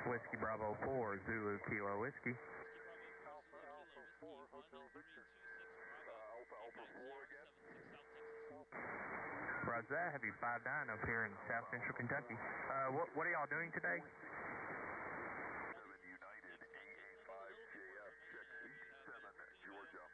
Whiskey Bravo 4, Zulu Kilo Whiskey. Whiskey Bravo 4, Zulu Kilo Whiskey, 1326 Bravo, KITR 76 South Texas. Roger that, Heavy 5-9 up here in South Central Kentucky. What are y'all doing today? 7 United, AA5JF, check 87, Georgia.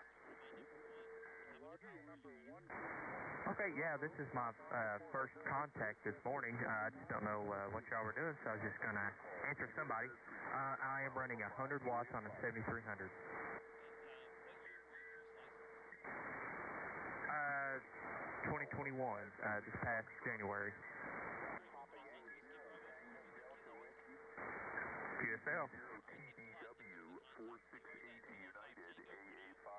Okay, yeah, this is my first contact this morning. I just don't know what y'all were doing, so I was just going to answer somebody. I am running 100 watts on a 7300. And what year were you first licensed? 2021, this past January. QSL. TDW 468 United, AA5.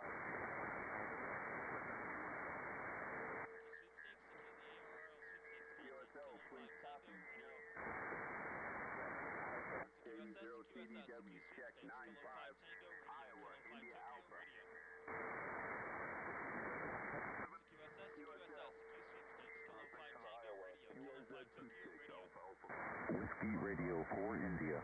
TDW, check 95, Iowa, India Alpha. CQSS, CQ Sweepstakes, Kilo 5 Tango Radio, Kilo 5 Tokyo Radio. Whiskey Radio for India.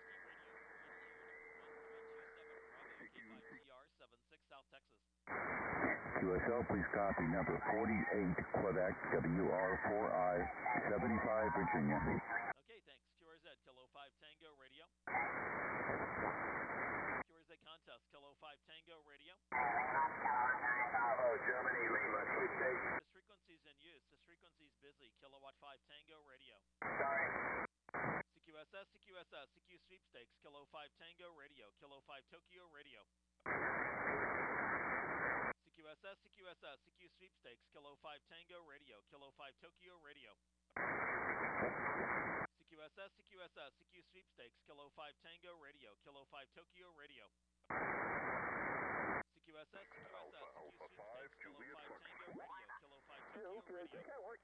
Whiskey Radio, Bravo, K5TR 76 South Texas. QSL, please copy number 48, Quebec, WR4I, 75, Virginia. Okay, thanks. QRZ, Kilo 5 Tango Radio. QRZ Contest, Kilo 5 Tango Radio. Bravo, Germany, Lima, sweepstakes. This frequency's in use. This frequency's busy. Kilowatt 5 Tango Radio. Sorry. CQSS, CQSS, CQ Sweepstakes, Kilo 5 Tango Radio, Kilo 5 Tokyo Radio. CQSS, CQSS, CQ Sweepstakes, Kilo 5 Tango Radio, Kilo 5 Tokyo Radio. CQSS, CQSS, CQ Sweepstakes, Kilo 5 Tango Radio, Kilo 5 Tokyo Radio. CQSS, CQSS, CQ Sweepstakes, Kilo 5 Tango Radio, Kilo 5 Tokyo Radio.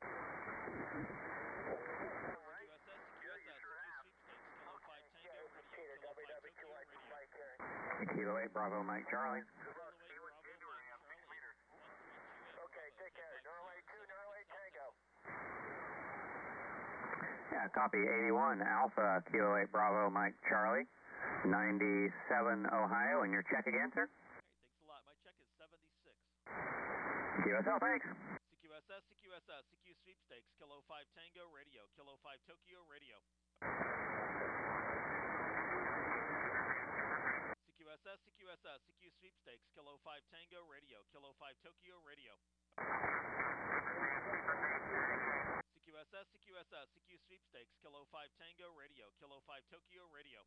CQSS, CQSS, CQ Sweepstakes, Kilo 5 Tango Radio, Kilo 5 Tokyo Radio. Kilo 8 Bravo Mike Charlie. Kilo 8 Bravo Mike Charlie, 132 Okay, take care. Norway 2, Norway Tango. Yeah, copy 81 Alpha, Kilo 8 Bravo Mike Charlie, 97 Ohio, and your check again, sir? Okay, thanks a lot. My check is 76. QSL, thanks. CQSS, CQSS, CQ Sweepstakes, Kilo 5 Tango Radio, Kilo 5 Tokyo Radio. CQSS, CQSS, CQ Sweepstakes, Kilo 5 Tango Radio, Kilo 5 Tokyo Radio. CQSS, CQSS, CQ Sweepstakes, Kilo 5 Tango Radio, Kilo 5 Tokyo Radio.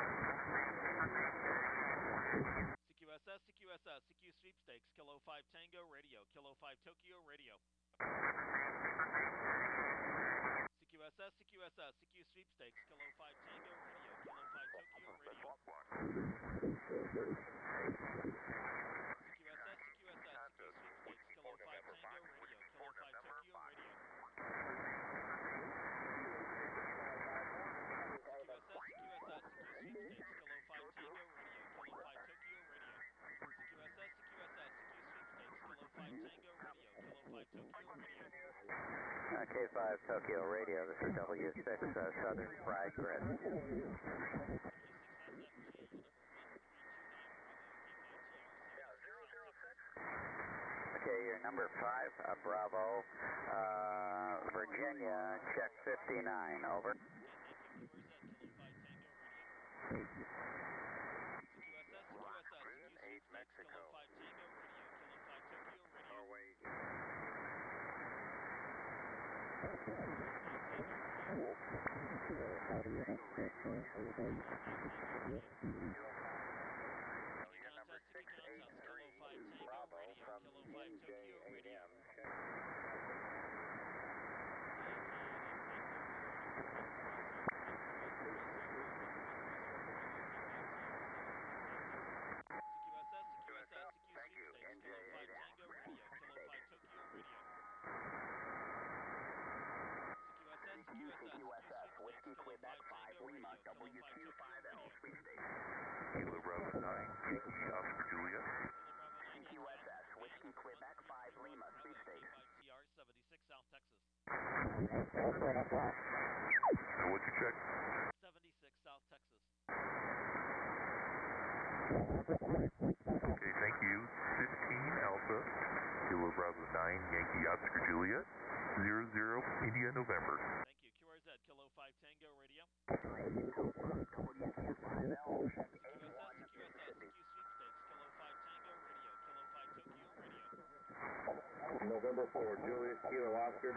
CQSS, CQSS, CQ Sweepstakes, Kilo 5 Tango Radio, Kilo 5 Tokyo Radio. CQSS, CQSS, CQ Sweepstakes, Kilo 5 Tango Radio, Kilo 5 Tokyo Radio. CQSS, CQSS, CQ Sweepstakes, Kilo 5 Tango Radio, Kilo 5 Tokyo Radio. CQSS, CQSS, CQ Sweepstakes, Kilo 5 Tango Radio, Kilo 5 Tokyo Radio. CQSS, CQSS, CQ Sweepstakes, Kilo 5 Tango Radio, Kilo 5 Tokyo Radio. K5 Tokyo Radio, this is W6 Southern Fried Bread. W6SFG, number 1329 Bravo, K5TR 76. Okay, you're number 5, Bravo, Virginia, check 59, over. Okay, thank you. QRZ, Kilo 5 Tango Radio. CQSS, CQSS, CQ Sweepstakes, Kilo 5 Tango Radio, Kilo 5 Tokyo Radio. Contest, Kilo 5 Tango Radio, Kilo 5 Tokyo Radio. CQSS, CQSS, CQ Sweepstakes, Kilo 5 Tango Radio, Kilo 5 Tokyo Radio. CQSS, CQSS, CQ Sweepstakes, Kilo 5 Tango Radio, Kilo 5 Tokyo Radio. Kilo Bravo 9, Alpha Julia. CQSS, Whiskey Quebec 5 Lima, Sweepstakes. K5TR 76 South Texas. What's your check? 76 South Okay, thank you. 15 Alpha, Kilo Bravo 9, Yankee Oscar Juliet, 00 India November. Thank you. QRZ, Kilo 5 Tango Radio. November 4, Julius Kilo Oscar.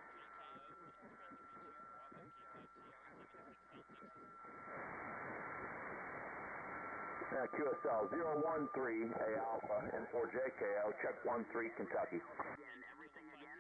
QSL 013 A Alpha and 4JKO, check 13 Kentucky. Everything again?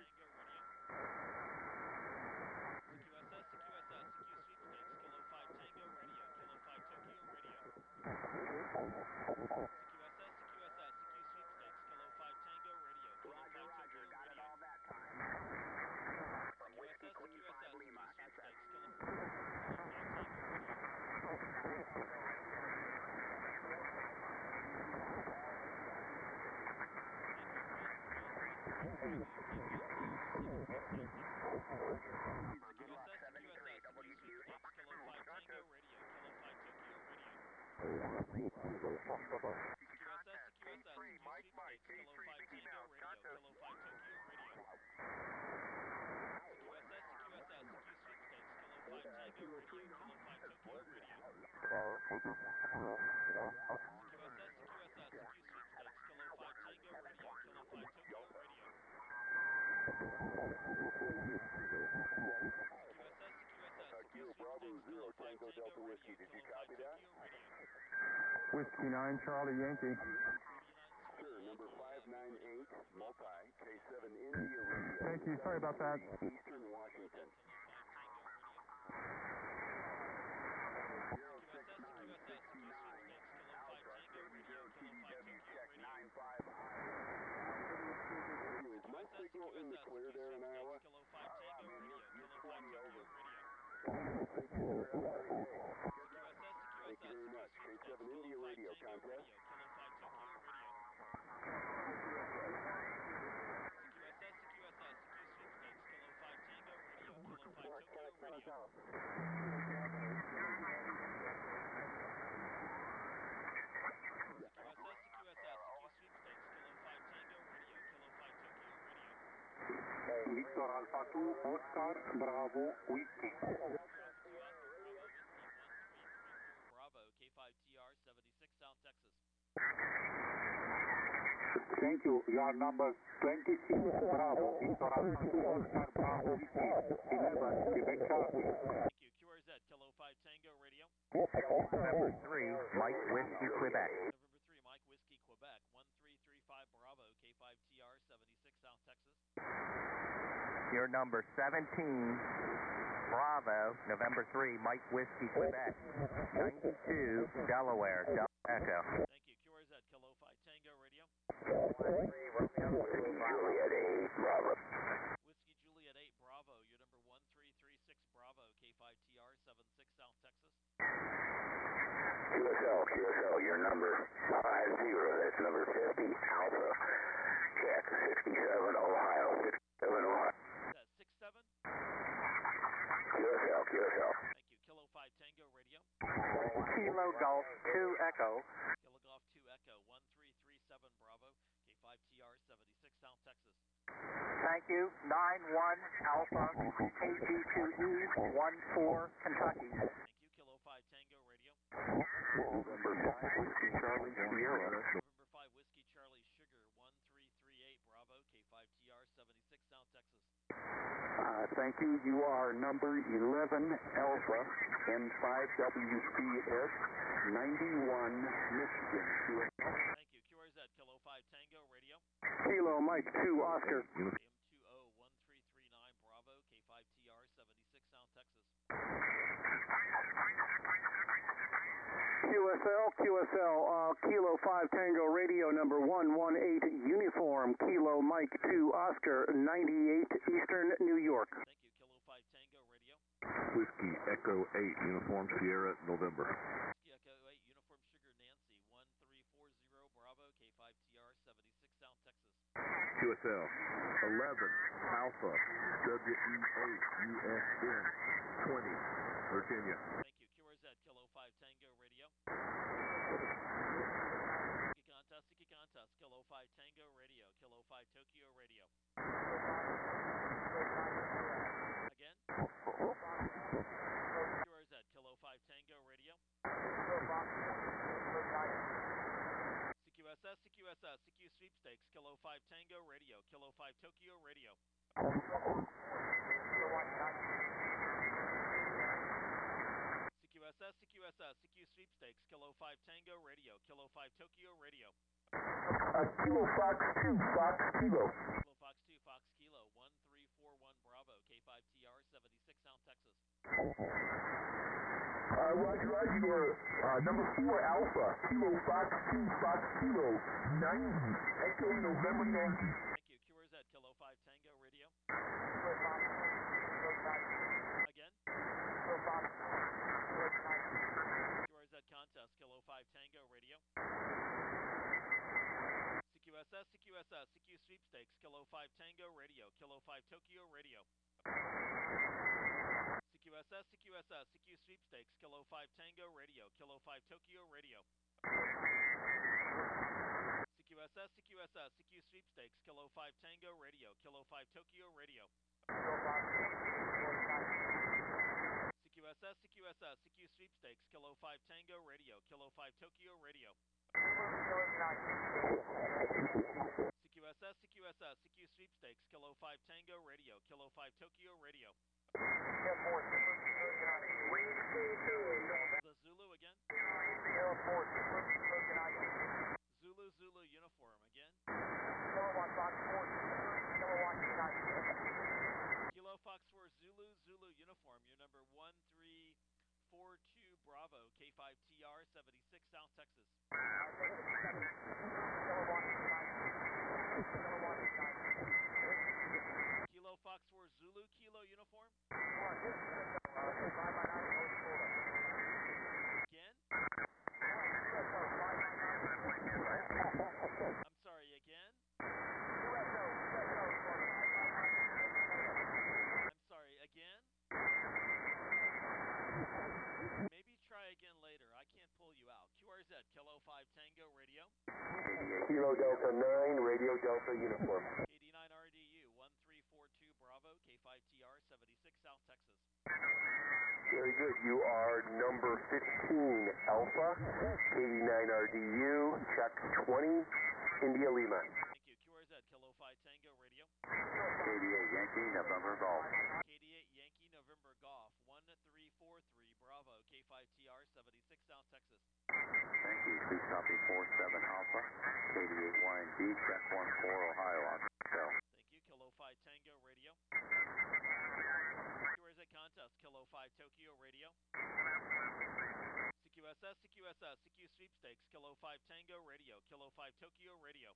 Roger, roger, got it all that time. From Whiskey 25 Lima, contract. Good luck, 73, WQ. Mike, K3 now, contact. Whiskey 9 Charlie Yankee. Sure, number 598, multi, K7 India Radio. Thank you, sorry about that. Eastern Washington. 0669, Alpha, CTW check 95I. Is my signal in the clear there in Iowa? Man, you're plenty over. Thank you, sir. Have a great day. Thank you very much. K7 India Radio, contest. Victor Alpha 2, Oscar, Bravo, Whiskey. Bravo, K5TR 76 South Texas. Thank you. Your number 26, Bravo, Victor Alpha 2, Oscar, Bravo, Whiskey. 11, Quebec Charlie. Thank you. QRZ, Kilo 5 Tango Radio. November 3, Mike Whiskey, Quebec. November 3, Mike Whiskey, Quebec. 1335 Bravo, K5TR 76 South Texas. Your number 17, Bravo, November 3, Mike Whiskey, Quebec. 92, Delaware, Echo. Thank you. QRZ, Kilo 5 Tango Radio. Juliet 8, Bravo. Whiskey Juliet 8 Bravo, your number 1336 Bravo, K5TR 76 South Texas. QSL, your number 50, that's number 50, Alpha. Check 67, Ohio, 67, Ohio. Is that 67? QSL. Thank you. Kilo 5 Tango Radio. Kilo Golf 2 Echo. Kilo Golf 2 Echo 1337 Bravo, K5TR 76 South Texas. Thank you. 91 Alpha, KG2E 14 Kentucky. Thank you. Kilo 5 Tango Radio. November 5, Whiskey Charlie, Sierra. November 5 Whiskey Charlie Sugar 1338 Bravo, K5TR 76 South Texas. Thank you. You are number 11 Alpha, N5WCS, 91 Michigan. Thank you. QRZ, Kilo 5 Tango Radio. Kilo Mike 2 Oscar. M20 1339 Bravo, K5TR 76 South Texas. QSL, Kilo 5 Tango Radio number 118 Uniform, Kilo Mike 2 Oscar, 98 Eastern New York. Thank you. Kilo 5 Tango Radio. Whiskey Echo 8, Uniform Sierra, November. Whiskey Echo 8 Uniform Sugar Nancy 1340 Bravo, K5TR 76 South Texas. QSL 11 Alpha, WE8, USN 20, Virginia. Thank you. QRZ, Kilo 5 Tango Radio. Again. QRZ, Kilo 5 Tango Radio. CQSS, CQSS, CQ Sweepstakes, Kilo 5 Tango Radio, Kilo 5 Tokyo Radio. CQSS, CQSS, CQ Sweepstakes, Kilo 5 Tango Radio, Kilo 5 Tokyo Radio. Kilo Fox 2, Fox Kilo. Kilo Fox 2, Fox Kilo, 1341 Bravo, K5TR, 76 South Texas. Roger, number 4 Alpha, Kilo Fox 2, Fox Kilo, 90, Echo November Yankee. Thank you. QRZ, Kilo 5 Tango Radio. Again. QRZ Contest, Kilo 5 Tango Radio. CQSS, CQSS, CQ Sweepstakes, Kilo 5 Tango Radio, Kilo 5 Tokyo Radio. CQSS, CQSS, CQ Sweepstakes, Kilo 5 Tango Radio, Kilo 5 Tokyo Radio. CQSS, CQSS, CQ Sweepstakes, Kilo 5 Tango Radio, Kilo 5 Tokyo Radio. CQSS, CQSS, CQ Sweepstakes, Kilo 5 Tango Radio, Kilo 5 Tokyo Radio. CQSS, CQSS, CQ Sweepstakes, Kilo 5 Tango Radio, Kilo 5 Tokyo Radio. The Zulu again. Zulu, Zulu uniform again. Kilo Fox 4 Zulu, Zulu uniform. Your number 1342 Bravo, K5TR, 76 South Texas. Kilo Fox 4 Zulu, Kilo uniform. Again? I'm sorry, again? I'm sorry, again? Maybe try again later. I can't pull you out. QRZ, Kilo 5 Tango Radio. Kilo Delta 9, Radio Delta Uniform. KD9RDU, 1342 Bravo, K5TR, 76 South Texas. Very good. You are number 15 Alpha, KD9RDU, check 20, India Lima. Thank you. QRZ, Kilo 5 Tango Radio. KD8 Yankee, November Golf. KD8 Yankee, November Golf, 1343 Bravo, K5TR, 76 South Texas. Thank you. Please copy 47 Alpha, KD8 YND, check 14 Ohio, Hotel. Thank you. Kilo 5 Tango Radio. QRZ Contest, Kilo 5 Tokyo Radio. CQSS, CQSS, CQ Sweepstakes, Kilo 5 Tango Radio, Kilo 5 Tokyo Radio.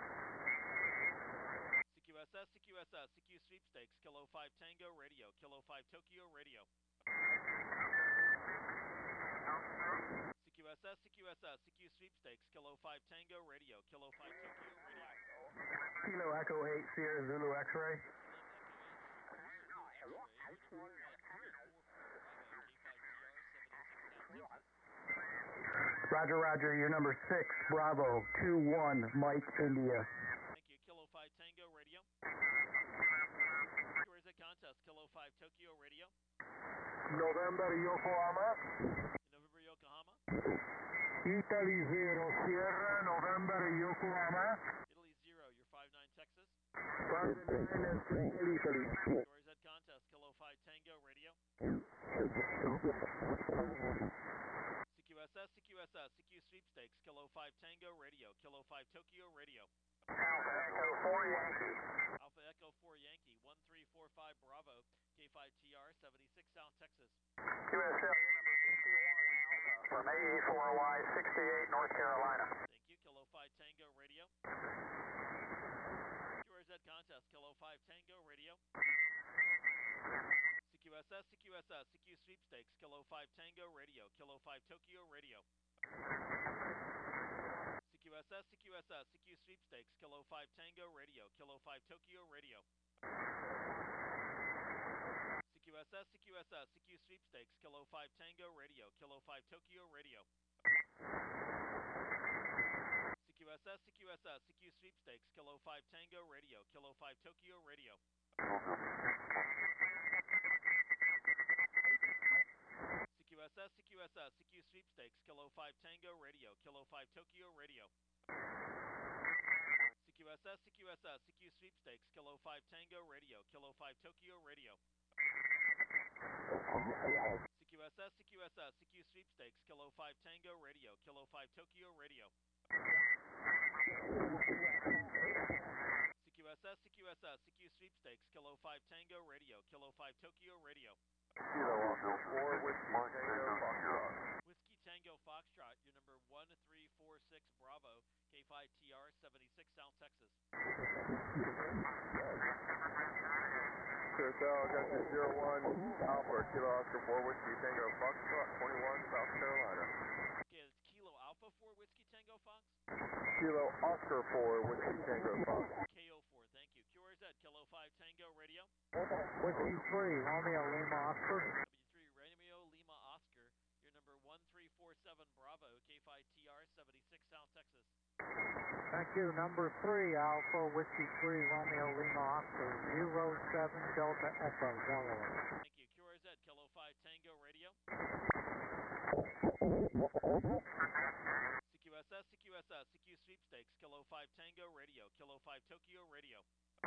CQSS, CQSS, CQ Sweepstakes, Kilo 5 Tango Radio, Kilo 5 Tokyo Radio. CQSS, CQSS, CQ Sweepstakes, Kilo 5 Tango Radio, Kilo 5 Tokyo Radio. Kilo Echo 8 Sierra Zulu X-Ray. Roger, Roger. You're number 6 Bravo 21 Mike India. Thank you. Kilo 5 Tango Radio. Where is the contest? Kilo 5 Tokyo Radio. November Yokohama. November Yokohama. Italy 0 Sierra November Yokohama. Italy 0. You're 59 Texas. 59 Italy. Where is that contest? Kilo 5 Tango Radio. CQSS, CQSS, CQ Sweepstakes, Kilo 5 Tango Radio, Kilo 5 Tokyo Radio. Alpha Echo 4 Yankee. Alpha Echo 4 Yankee, 1345 Bravo, K5TR, 76 South Texas. QSL number 51 Alpha from A4Y 68 North Carolina. Thank you. Kilo 5 Tango Radio. QRZ Contest, Kilo 5 Tango Radio. CQSS, CQSS, CQ Sweepstakes, Kilo 5 Tango Radio, Kilo 5 Tokyo Radio. CQSS, CQSS, CQ Sweepstakes, Kilo 5 Tango Radio, Kilo 5 Tokyo Radio. CQSS, CQSS, CQ Sweepstakes, Kilo 5 Tango Radio, Kilo 5 Tokyo Radio. CQSS, CQSS, CQSS, CQ Sweepstakes, Kilo 5 Tango Radio, Kilo 5 Tokyo Radio. CQSS, CQSS, CQ Sweepstakes, Kilo 5 Tango Radio, Kilo 5 Tokyo Radio. CQSS, CQSS, CQ Sweepstakes, Kilo 5 Tango Radio, Kilo 5 Tokyo Radio. CQSS, CQSS, CQ Sweepstakes, Kilo 5 Tango Radio, Kilo 5 Tokyo Radio. CQSS, CQSS, CQ Sweepstakes, Kilo 5 Tango Radio, Kilo 5 Tokyo Radio. Whiskey Tango Foxtrot, your number 1346 Bravo, K5TR 76 South Texas. Curacao, got your 01 Alpha, Kilo Oscar 4 Whiskey Tango Foxtrot, 21 South Carolina. Okay, it's Kilo Alpha 4 Whiskey Tango Fox? Kilo Oscar 4 Whiskey Tango Fox. KO4, thank you. QRZ, Kilo 5 Tango Radio. Whiskey 3, Romeo Lima Oscar. W3 Romeo Lima Oscar, your number 1347 Bravo, K5TR 76 South Texas. Thank you. Number 3, Alpha Whiskey 3, Romeo Lima Oscar, 07 Delta Echo, Delaware. Thank you. QRZ, Kilo 5 Tango Radio. CQSS, CQSS, CQ Sweepstakes, Kilo 5 Tango Radio, Kilo 5 Tokyo Radio.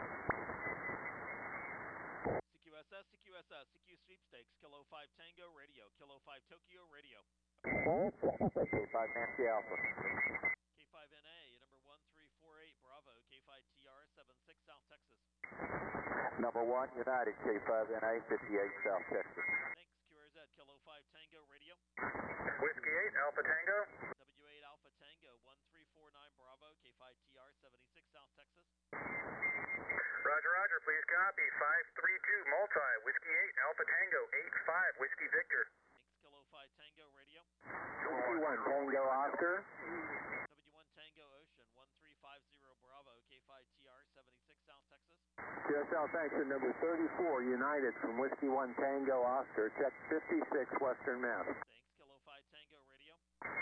CQSS, CQSS, CQ Sweepstakes, Kilo 5 Tango Radio, Kilo 5 Tokyo Radio. K5 Nancy Alpha. K5NA, number 1348 Bravo, K5TR 76 South Texas. Number 1 United, K5NA 58 South Texas. Thanks. QRZ, Kilo 5 Tango Radio. Whiskey 8, Alpha Tango. W8 Alpha Tango 1349 Bravo, K5TR 76 South Texas. Roger, roger, please copy. 532 Multi, Whiskey 8, Alpha Tango 85, Whiskey Victor. Thanks. Kilo 5 Tango Radio. Whiskey 1 Tango Oscar. W1 Tango Ocean 1350 Bravo, K5TR 76 South Texas. QSL, thanks. And number 34 United from Whiskey 1 Tango Oscar, check 56 Western Mass. Thanks. Kilo 5 Tango Radio.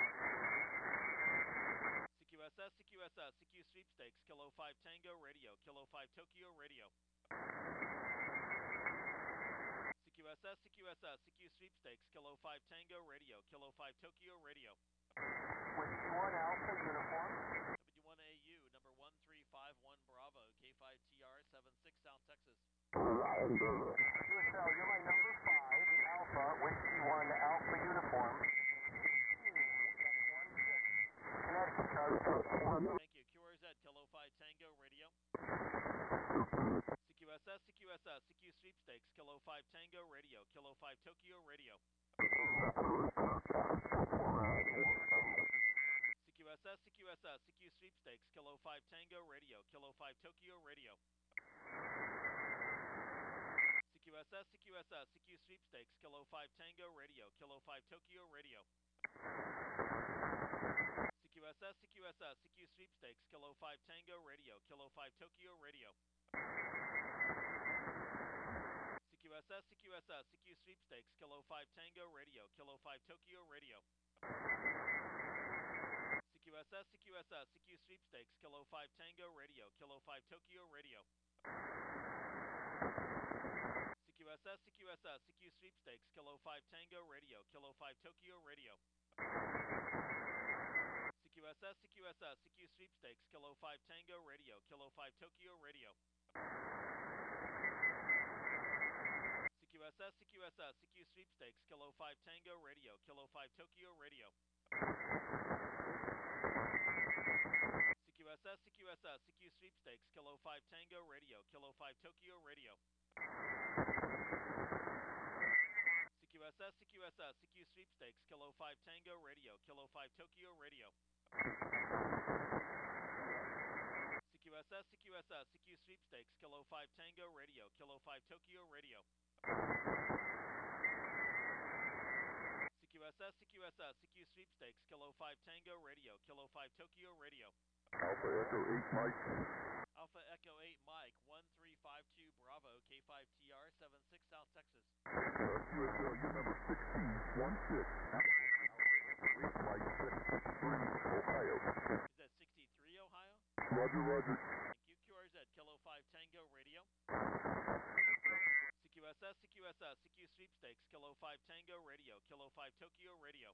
CQSS, CQSS, CQ Sweepstakes, Kilo 5 Tango Radio, Kilo 5 Tokyo Radio. CQSS, CQSS, CQ Sweepstakes, Kilo 5 Tango Radio, Kilo 5 Tokyo Radio. Whiskey 1 Alpha Uniform. W1AU, number 1351 Bravo, K5TR 76 South Texas. QSL, you're my number 5 Alpha, Whiskey 1 Alpha Uniform. Thank you. QRZ, Kilo 5 Tango Radio. CQSS, CQSS, CQ Sweepstakes, Kilo 5 Tango Radio, Kilo 5 Tokyo Radio. CQSS, CQSS, CQ Sweepstakes, Kilo 5 Tango Radio, Kilo 5 Tokyo Radio. CQSS, CQSS, CQ Sweepstakes, Kilo 5 Tango Radio, Kilo 5 Tokyo Radio. CQSS, CQSS, CQ Sweepstakes, Kilo 5 Tango Radio, Kilo 5 Tokyo Radio. CQSS, CQSS, CQ Sweepstakes, Kilo 5 Tango Radio, Kilo 5 Tokyo Radio. CQSS, CQSS, CQ Sweepstakes, Kilo 5 Tango Radio, Kilo 5 Tokyo Radio. CQSS, CQSS, CQ Sweepstakes, Kilo 5 Tango Radio, Kilo 5 Tokyo Radio. CQSS, CQSS, CQ Sweepstakes, Kilo 5 Tango Radio, Kilo 5 Tokyo Radio. CQSS, CQSS, CQ Sweepstakes, Kilo 5 Tango Radio, Kilo 5 Tokyo Radio. CQSS, CQSS, CQ Sweepstakes, Kilo 5 Tango Radio, Kilo 5 Tokyo Radio. CQSS, CQSS, CQ Sweepstakes, Kilo 5 Tango Radio, Kilo 5 Tokyo Radio. CQSS, CQSS, CQ Sweepstakes, Kilo 5 Tango Radio, Kilo 5 Tokyo Radio. CQSS, CQSS, CQ Sweepstakes, Kilo 5 Tango Radio, Kilo 5 Tokyo Radio. Alpha Echo 8 Mike. Alpha Echo 8 Mike, 1352 Bravo, K5TR 76 South Texas. QSL, you're number 1616. Alpha Echo 8 Mike 663 Ohio. Is that 63 Ohio? Roger, roger. Thank you. QRZ, Kilo 5 Tango Radio. CQSS, CQSS, CQ Sweepstakes, Kilo 5 Tango Radio, Kilo 5 Tokyo Radio.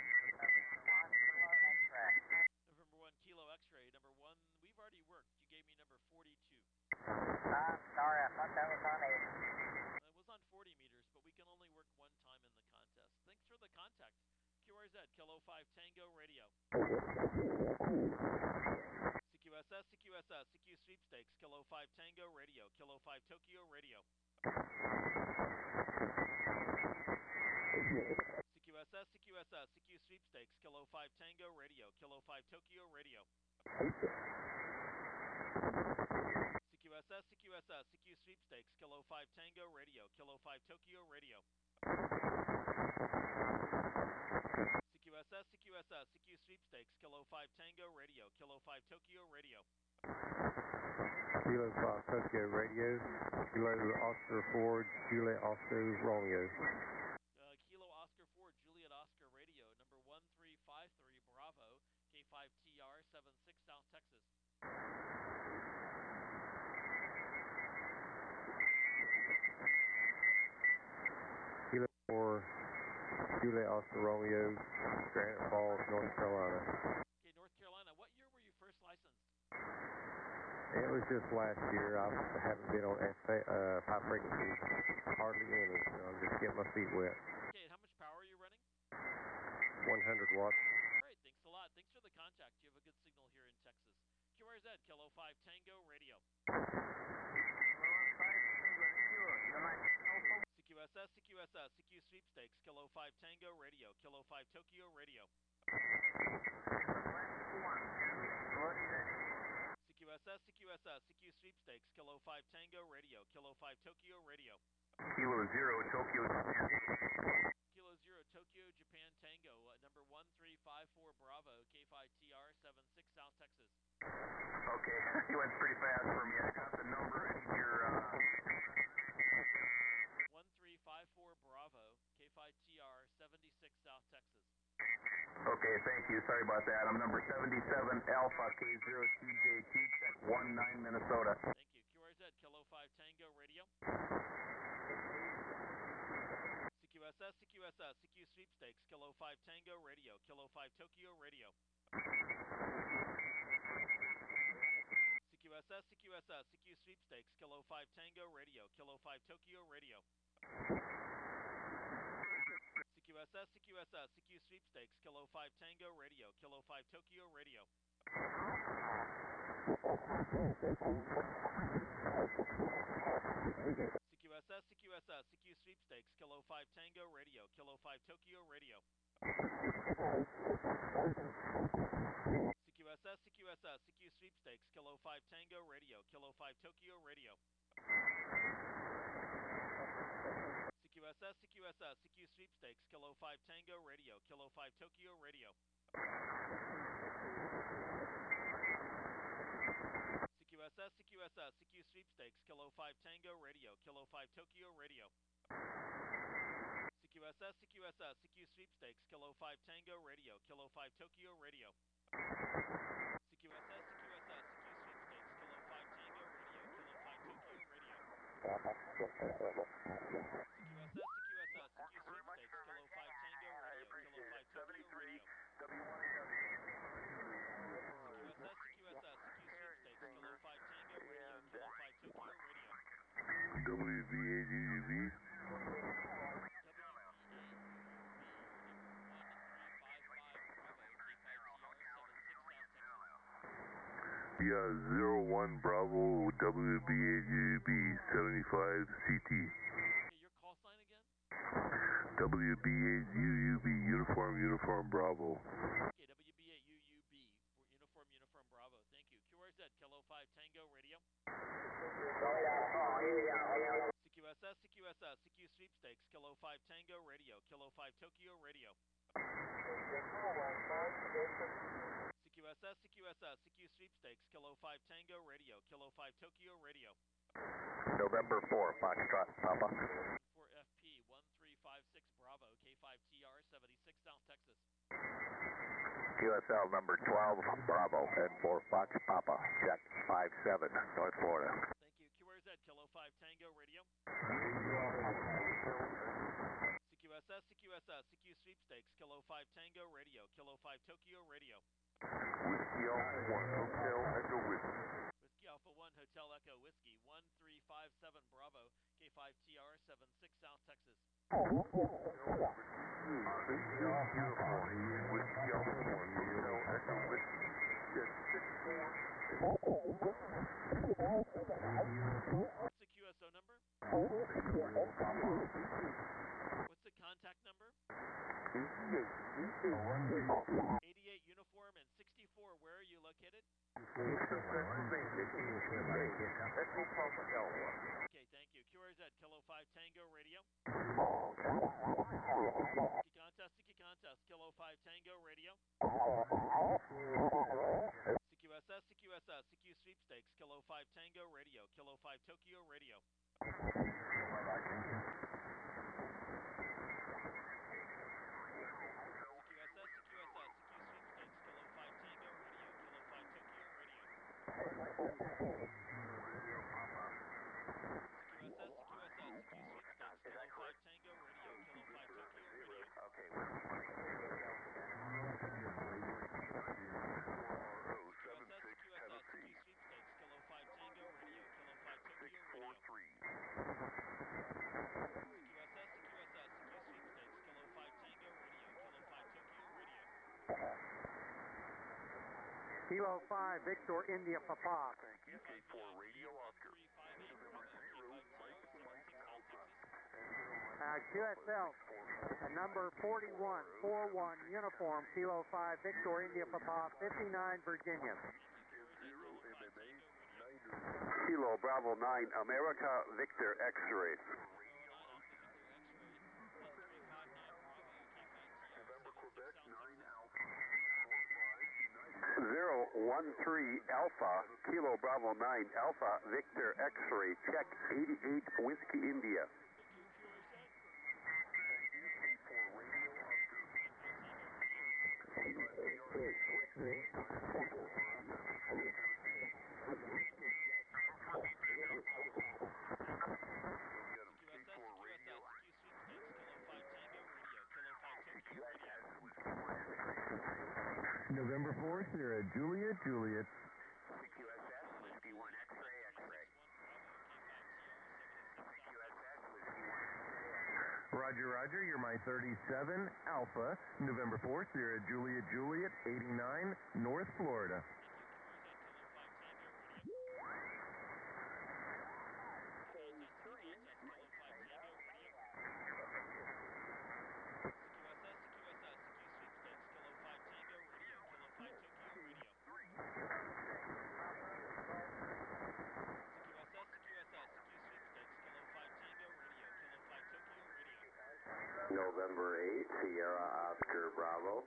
November 1 Kilo X-Ray, number 1, we've already worked. You gave me number 42. Sorry, I thought that was on 8. It was on 40 meters, but we can only work one time in the contest. Thanks for the contact. QRZ, Kilo 5 Tango Radio. CQSS, CQSS, CQ Sweepstakes, Kilo 5 Tango Radio, Kilo 5 Tokyo Radio. CQSS, CQSS, CQ Sweepstakes, Kilo 5 Tango Radio, Kilo 5 Tokyo Radio. CQSS, CQSS, CQ Sweepstakes, Kilo 5 Tango Radio, Kilo 5 Tokyo Radio. CQSS, CQSS, CQ Sweepstakes, Kilo 5 Tango Radio, Kilo 5 Tokyo Radio. Kilo 5 Tokyo Radio, Kilo Oscar 4, Juliet Oscar Romeo. Kilo Oscar 4, Juliet Oscar Radio, number 1353 Bravo, K5TR 76 South Texas. Kilo 4, Juliet Oscar Romeo, Granite Falls, North Carolina. Okay, North Carolina. What year were you first licensed? It was just last year. I haven't been on high frequency hardly any, so I'm just getting my feet wet. Okay, and how much power are you running? 100 watts. Great, thanks a lot. Thanks for the contact. You have a good signal here in Texas. QRZ, Kilo 5 Tango Radio. CQSS, CQSS, CQ Sweepstakes, Kilo 5 Tango Radio, Kilo 5 Tokyo Radio. CQSS, CQSS, CQ Sweepstakes, Kilo 5 Tango Radio, Kilo 5 Tokyo Radio. Kilo 0, Tokyo, Japan. Kilo 0, Tokyo, Japan Tango, number 1354 Bravo, K5TR 76 South Texas. Okay, you went pretty fast for me. I got the number. I need your 1354 Bravo, K5TR 76 South Texas. Okay, thank you. Sorry about that. I'm number 77 Alpha K0TJT, check 19 Minnesota. Thank you. QRZ, Kilo 5 Tango Radio. CQSS, CQSS, CQ Sweepstakes, Kilo 5 Tango Radio, Kilo 5 Tokyo Radio. CQSS, CQSS, CQ Sweepstakes, Kilo 5 Tango Radio, Kilo 5 Tokyo Radio. CQSS, CQSS, CQ Sweepstakes, Kilo 5 Tango Radio, Kilo 5 Tokyo Radio. CQSS, CQSS, CQ Sweepstakes, Kilo 5 Tango Radio, Kilo 5 Tokyo Radio. CQSS, CQSS, CQ Sweepstakes, Kilo 5 Tango Radio, Kilo 5 Tokyo Radio. CQSS, CQSS, CQ Sweepstakes, Kilo 5 Tango Radio, Kilo 5 Tokyo Radio. CQSS, CQSS, CQ Sweepstakes, Kilo 5 Tango Radio, Kilo 5 Tokyo Radio. CQSS, CQSS, CQ Sweepstakes, Kilo 5 Tango Radio, Kilo 5 Tokyo Radio. CQSS, CQSS, CQ Sweepstakes, Kilo 5 Tango Radio, Kilo 5 Tokyo Radio. CQSS, CQSS, CQ Sweepstakes, Kilo 5 Tango Radio, Kilo 5 Tokyo Radio. CQSS, CQSS, CQ Sweepstakes, Kilo 5 Tango Radio, Kilo 5 Tokyo Radio. WBAUUB. Yeah, 01 Bravo, WBAUB, 75 CT. Okay, your call sign again? WBAUUB, Uniform Bravo. Okay, WBAUUB, Uniform Bravo. Thank you. QRZ, Kilo 5 Tango Radio. CQSS, CQSS, CQ Sweepstakes, Kilo 5 Tango Radio, Kilo 5 Tokyo Radio. CQSS, CQSS, CQ Sweepstakes, Kilo 5 Tango Radio, Kilo 5 Tokyo Radio. November 4, Foxtrot, Papa. For FP 1356 Bravo, K5TR 76 South Texas. QSL number 12, Bravo, and 4 Fox Papa, check 57, North Florida. Thank you. QRZ, Kilo 5 Tango Radio. CQSS, CQSS, CQ Sweepstakes, Kilo 5 Tango Radio, Kilo 5 Tokyo Radio. Whiskey Alpha 1, Hotel Echo Whiskey. Whiskey Alpha 1, Hotel Echo Whiskey, 1357 Bravo, K5TR, 76 South Texas. Whiskey Alpha 1, Hotel Echo Whiskey. Check 64. What's the QSO number? What's the contact number? 88 Uniform and 64. Where are you located? Okay, thank you. QRZ, Kilo 5 Tango Radio. Sticky contest, Kilo 5 Tango Radio. CQSS, CQSS, CQ Sweepstakes, Kilo 5 Tango Radio, Kilo 5 Tokyo Radio. Kilo 5, Victor India Papa. Thank you, K4 Radio Oscar. QSL, number 4141, uniform, Kilo 5, Victor India Papa, 59, Virginia. Kilo Bravo 9, America Victor X-ray. 013 Alpha, Kilo Bravo 9, Alpha Victor X-ray, check 88 Whiskey India. November 4, Sierra Juliet, Juliet. CQSS, Whiskey 1 X-ray, X-ray. CQSS, Whiskey 1. Roger, Roger, you're my 37, Alpha, November 4, Sierra Juliet, Juliet, 89, North Florida. November 8, Sierra Oscar Bravo.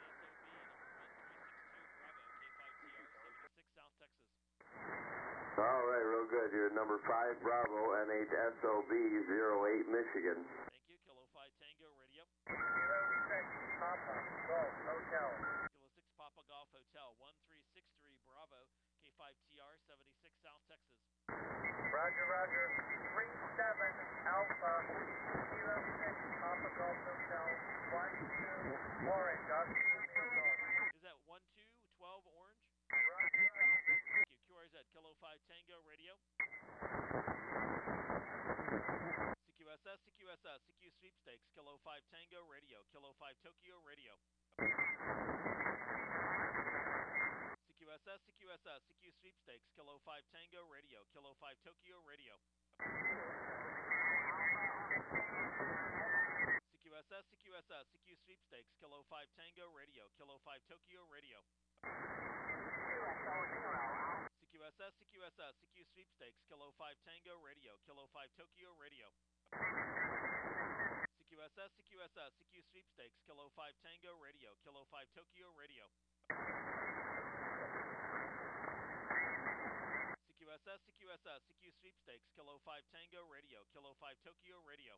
All right, real good. You're number 5 Bravo, NHSOB 08 Michigan. Thank you. Kilo 5 Tango Radio. Kilo 6 Papa Golf Hotel. Kilo 6 Papa Golf Hotel, 1363 Bravo, K5TR, 76 South Texas. Roger, Roger. 37 Alpha. Kilo 6 Papa Golf Hotel. 12 Orange. Oscar Romeo Golf. Is that 12 Orange? Roger. Thank you. QRZ, Kilo 5 Tango Radio. CQSS, CQSS, CQ Sweepstakes, Kilo 5 Tango Radio, Kilo 5 Tokyo Radio. CQSS, CQSS, CQ Sweepstakes, Kilo 5 Tango Radio, Kilo 5 Tokyo Radio. CQSS, CQSS, CQ Sweepstakes, Kilo 5 Tango Radio, Kilo 5 Tokyo Radio. CQSS, CQSS, CQ Sweepstakes, Kilo 5 Tango Radio, Kilo 5 Tokyo Radio. CQSS, CQSS, CQ Sweepstakes, Kilo 5 Tango Radio, Kilo 5 Tokyo Radio. CQSS, CQSS, CQ Sweepstakes, Kilo 5 Tango Radio, Kilo 5 Tokyo Radio.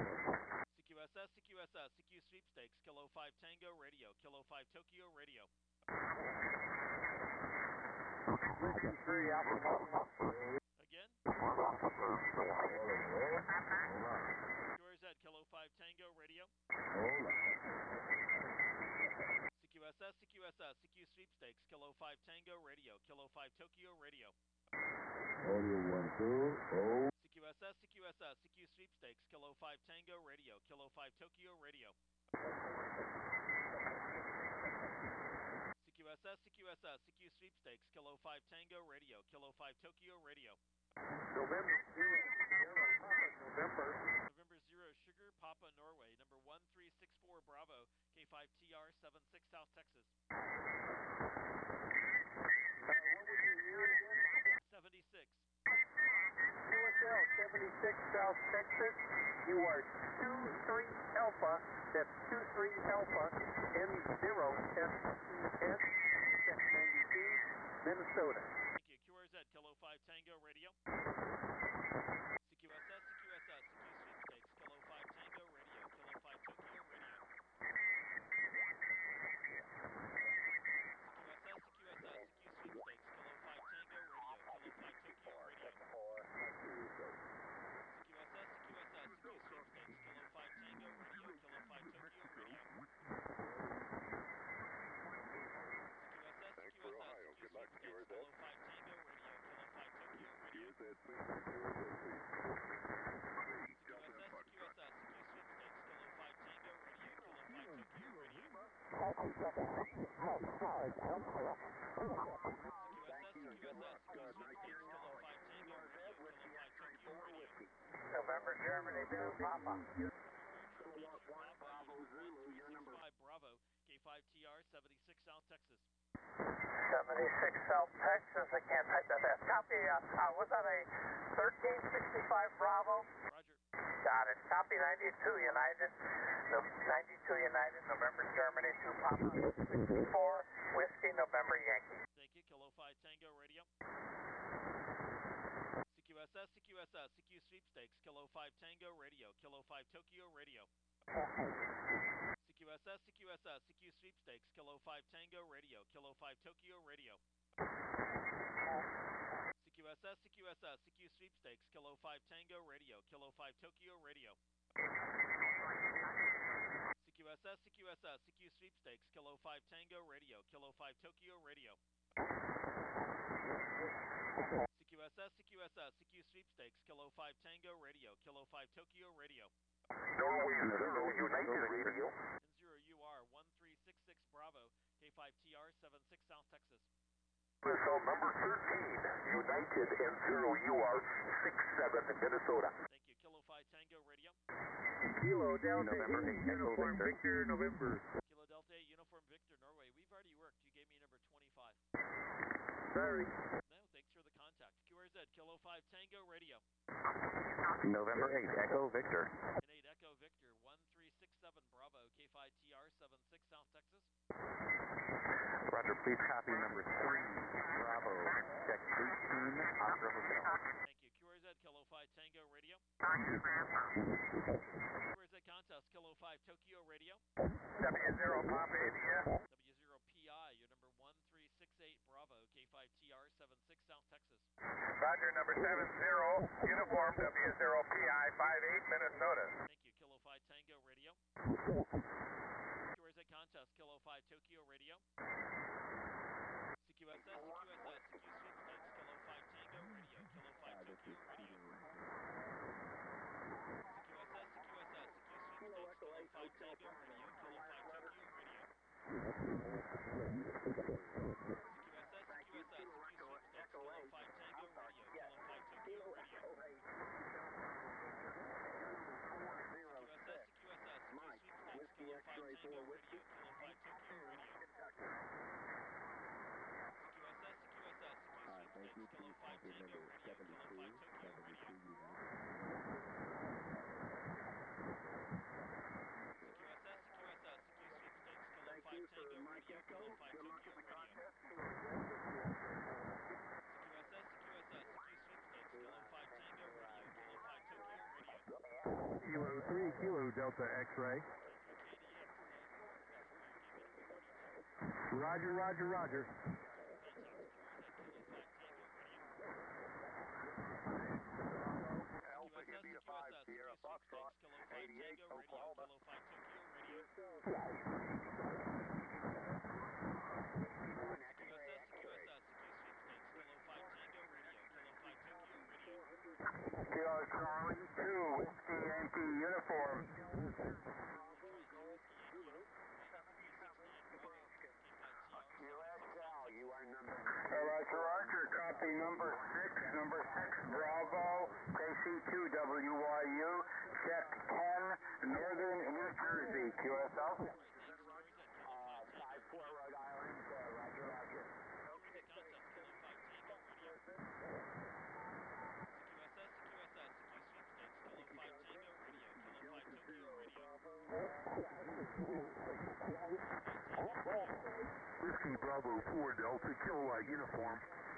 CQSS, CQSS, CQ Sweepstakes, Kilo 5 Tango Radio, Kilo 5 Tokyo Radio. Whiskey 3 Alpha Lima. Again. QRZ, Kilo 5 Tango Radio. CQSS, CQSS, CQ Sweepstakes, Kilo 5 Tango Radio, Kilo 5 Tokyo Radio. CQSS, CQSS, CQ Sweepstakes, Kilo 5 Tango Radio, Kilo 5 Tokyo Radio. CQSS, CQSS, CQ Sweepstakes, Kilo 5 Tango Radio, Kilo 5 Tokyo Radio. November 0 Sugar Papa Norway, number 1364 Bravo, K5TR 76 South Texas. What was your year again? 76. QSL 76 South Texas. You are 23 Alpha. That's 23 Alpha N0 SES. Check 92, Minnesota. Thank you. QRZ, Kilo 5 Tango Radio. CQSS, CQSS, CQ Sweepstakes, Kilo 5 Tango Radio, Kilo 5 Tokyo Radio. CQSS, CQSS, CQ Sweepstakes, Kilo 5 Tango Radio, Kilo 5 Tokyo Radio. CQSS, CQSS, CQ Sweepstakes, Kilo 5 Tango Radio, Kilo 5 Tokyo Radio. CQSS, CQSS, CQ Sweepstakes, Kilo 5 Tango Radio, Kilo 5 Tokyo Radio. CQSS, CQSS, CQ Sweepstakes, Kilo 5 Tango Radio, Kilo 5 Tokyo Radio. CQSS, CQSS, CQ Sweepstakes, Kilo 5 Tango Radio, Kilo 5 Tokyo Radio. November, Germany, 2 Papa. Bravo, 1365 Bravo, K5TR 76 South Texas. 76 South Texas, I can't type that fast. Copy, was that a 1365 Bravo? Roger. Got it. Copy 92 United. 92 United, November, Germany, 2 Papa. 64 Whiskey, November, Yankee. Thank you. Kilo 5 Tango Radio. CQSS, CQSS, CQ Sweepstakes, Kilo 5 Tango Radio, Kilo 5 Tokyo Radio. CQSS, CQSS, CQ Sweepstakes, Kilo 5 Tango Radio, Kilo 5 Tokyo Radio. CQSS, CQSS, CQ Sweepstakes, Kilo 5 Tango Radio, Kilo 5 Tokyo Radio. CQSS, CQSS, CQ Sweepstakes, Kilo 5 Tango Radio, Kilo 5 Tokyo Radio. CQSS, CQSS, CQ Sweepstakes, Kilo 5 Tango Radio, Kilo 5 Tokyo Radio. Norway Zero United Radio. N0 UR 1366 Bravo, K5TR 76 South Texas. So number 13, United N0 UR 67 Minnesota. Thank you. Kilo 5 Tango Radio. Kilo Delta 8 Uniform Victor, November. Kilo Delta 8 Uniform Victor, Norway. We've already worked. You gave me number 25. Sorry. No, thanks for the contact. QRZ, Kilo 5 Tango Radio. November 8, Echo Victor. And 8 Echo Victor, 1367 Bravo, K5TR 76 South Texas. Roger, please copy number 3, Bravo, check 18, Oscar Hotel. Thank you. QRZ, Kilo 5 Tango Radio. QRZ Contest, Kilo 5 Tokyo Radio. W0 Papa India. W0PI, your number 1368 Bravo, K5TR 76 South Texas. Roger, number 70, uniform W0PI 58 Minnesota. Thank you. Kilo 5 Tango Radio. QRZ Contest, Kilo 5 Tokyo Radio. CQSS, CQSS, CQ Sweepstakes, Kilo 5 Tango Radio, Kilo 5 Tokyo Radio. CQSS, CQSS, CQ Sweepstakes, Kilo 5 Tango Radio, Kilo 5 Tokyo Radio. CQSS, CQSS, CQ Sweepstakes, Kilo 5 Tango Radio, Kilo 5 Tokyo Radio. CQSS, CQSS, CQ Sweepstakes, Kilo 5 Tango Radio, Kilo 5 Tokyo Radio. CQSS, CQSS, CQ Sweepstakes, Kilo 5 Tango Radio, Kilo 5 Tokyo Radio. CQSS, CQSS, CQ Sweepstakes, Kilo 5 Tango Radio, Kilo 5 Tokyo Radio. CQSS, CQSS, CQ Sweepstakes, Kilo 5 Tango Radio, Kilo 5 Tokyo Radio. Kilo 3, Kilo Delta X-ray. Roger, roger, roger. Alpha India 5, Sierra Foxtrot, 88, Oklahoma. Kilo Charlie 2, Whiskey Yankee uniform. QSL, you are number 9. Roger, Roger, copy number 6 Bravo, KC2WYU, check 10, Northern New Jersey, QSL. 5-4 Rhode Island, roger, roger. Whiskey Bravo 4 Delta, Kilowatt uniform.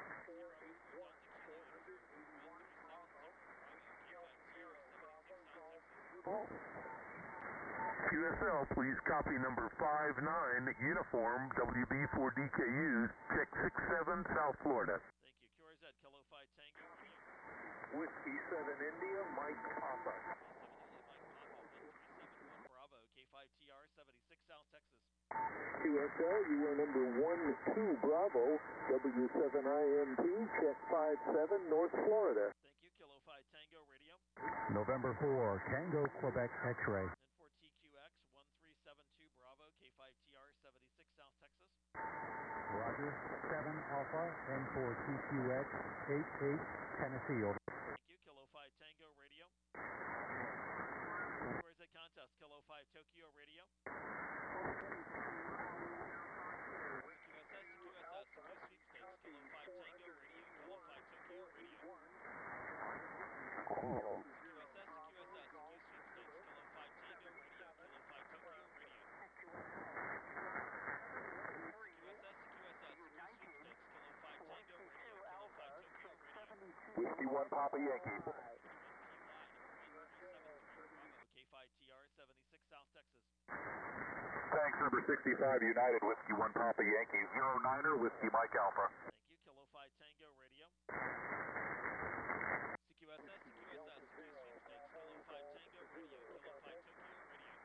QSL, please copy number 59, uniform, WB4DKUs, check 67, South Florida. Thank you. QRZ, Kilo 5 Tango, radio. Whiskey 7 India, Mike Papa. Bravo, K5TR, 76 South Texas. QSL, you are number 12 Bravo, W7IMT, check 57, North Florida. Thank you. Kilo 5 Tango, radio. November 4, Tango, Quebec X-ray. N4 TQX, 1372 Bravo, K5TR, 76 South Texas. Roger, 7 Alpha, N4 TQX, 88 Tennessee, over. Thank you. Kilo 5 Tango, radio. Where's the contest? Kilo 5 Tokyo, radio. QSS, CQ sweepstakes, Kilo 5 Tango, radio. Kilo 5 Tokyo, radio. QSS, CQ sweepstakes, Kilo 5 Tango, radio. Kilo 5 Tokyo, radio. QSS, CQ sweepstakes, Kilo 5 Tango, radio. Kilo 5 Tokyo, radio. Whiskey 1 Papa Yankee. K5TR, 76 South Texas. Thanks, number 65, United, Whiskey 1 Papa Yankee, 09er, Whiskey Mike Alpha. Thank you. Kilo 5 Tango, radio. CQSS, CQ sweepstakes, Kilo 5 Tango, radio. Kilo 5 Tokyo, radio.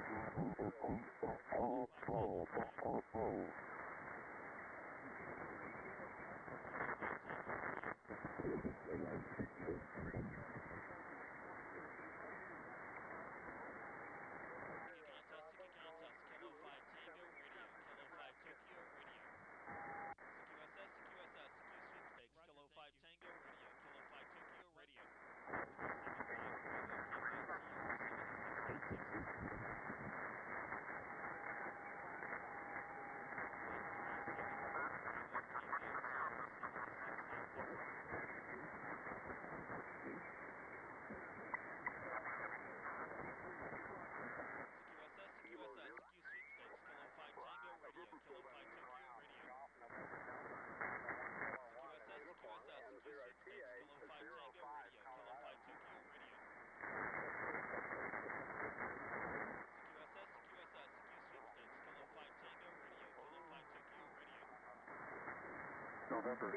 November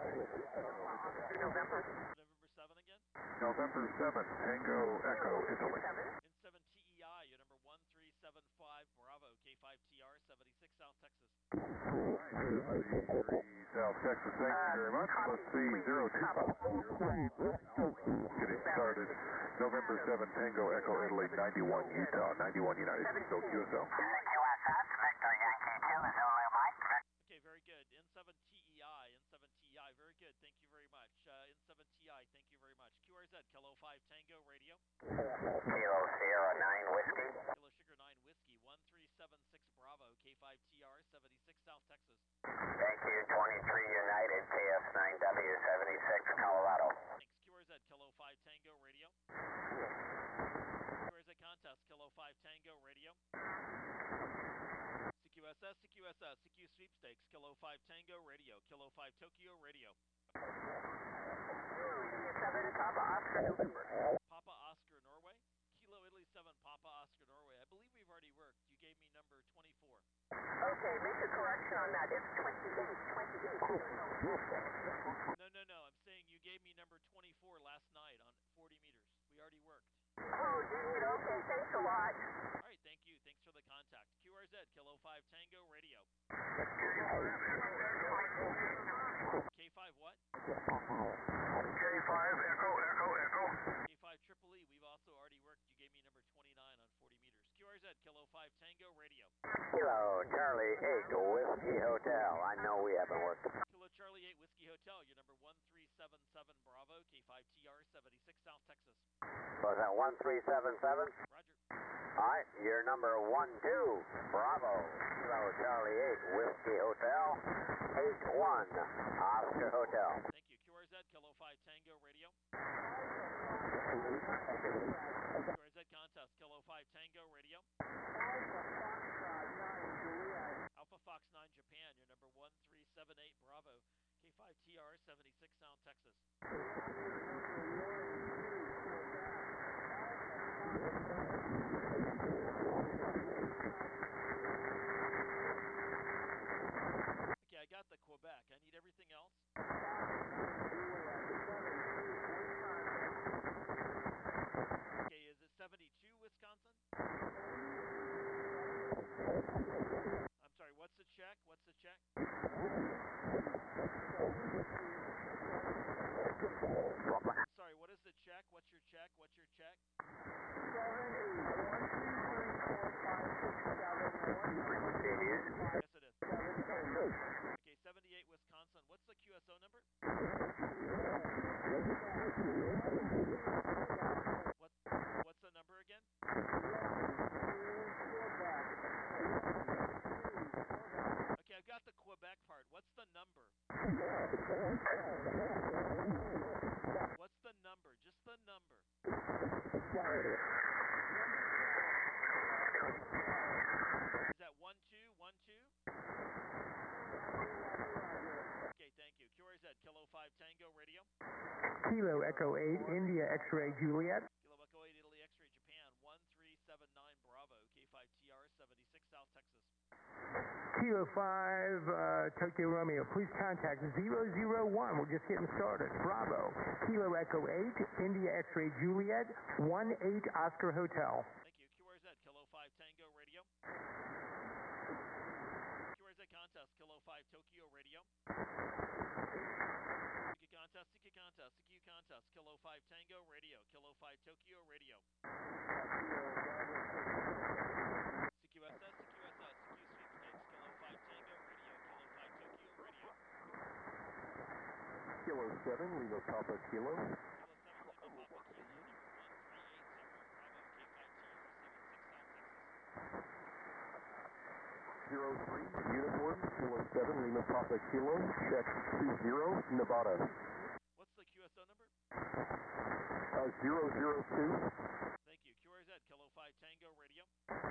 7 again? November 7, Tango Echo, Italy. N7 TEI, your number 1375 Bravo, K5TR, 76 South Texas. South Texas, thank you very much. Let's see, 02. Getting started. November 7, Tango Echo, Italy, 91 Utah, 91 United. So QSL. QSS, Victor Yankee 2, Zulu Mike. Okay, very good. N7 TEI, very good. Thank you very much. N7 TI, thank you very much. QRZ, Kilo 5 Tango, radio. Kilo Sierra 9 Whiskey. Kilo Sugar 9 Whiskey, 1376 Bravo, K5TR, 76 South Texas. Thank you, 23 United, KS9W 76 Colorado. Thanks. QRZ, Kilo 5 Tango, radio. QRZ contest, Kilo 5 Tango, radio. CQSS, CQ sweepstakes, Kilo 5 Tango, radio. Kilo 5 Tokyo, radio. Papa Oscar, November. Papa Oscar, Norway. correction on that. It's 28. No. I'm saying you gave me number 24 last night on 40 meters. We already worked. Oh, dude. Okay, thanks a lot. All right, thank you. Thanks for the contact. QRZ, Kilo 5 Tango Radio. K5 what? K5 Echo. K5 Triple E, we've also already worked. You gave me number 29 on 40 meters. QRZ, Kilo 5 Tango Radio. Kilo Charlie 8 Whiskey Hotel. I know we haven't worked. Kilo Charlie 8 Whiskey Hotel, your number 1377 Bravo, K5 TR 76 South Texas. Was that 1377? Roger. All right, your number 12 Bravo, Kilo Charlie 8 Whiskey Hotel, 81 Oscar Hotel. Thank you. QRZ, Kilo 5 Tango Radio. QRZ Contest, Kilo 5 Tango Radio. Alpha Fox 9 Japan, your number 1378 Bravo, K5 TR 76 South Texas. Okay, I got the Quebec. I need everything else. Okay, is it 72 Wisconsin? I'm sorry, what's the check? What's the check? I'm sorry, what is the check? What's your check? What's your check? 7, 8, 1, 2, 3, 4, 5, 6, 7, 1. Yes, it is. Okay, 78 Wisconsin. What's the QSO number? What's the number again? Okay, I've got the Quebec part. What's the number? What's the number? Just the number. Is that 1212? Okay, thank you. QRZ, Kilo 5 Tango Radio. Kilo Echo 8, India X-Ray Juliet. Kilo Echo 8, Italy X-Ray Japan, 1379 Bravo, K5 TR 76 South Texas. Kilo 5 Tokyo Romeo, please contact 001. We're just getting started. Bravo. Kilo Echo 8, India X-Ray Juliet, 18 Oscar Hotel. Thank you. QRZ, Kilo 5 Tango Radio. QRZ Contest, Kilo 5 Tokyo Radio. CQ Contest, Kilo 5 Tango Radio, Kilo 5 Tokyo Radio. CQSS, CQ Sweepstakes, Kilo 5 Tango Radio, Kilo 5 Tokyo Radio. Kilo 7, Lima Papa Kilo. Kilo 7, Lima Papa Kilo, number 1380 Bravo, K5 TR 76 South Texas. 03, Uniform, Kilo 7, Lima Papa Kilo, check 20, Nevada. What's the QSO number? 002. Thank you. QRZ, Kilo 5 Tango Radio.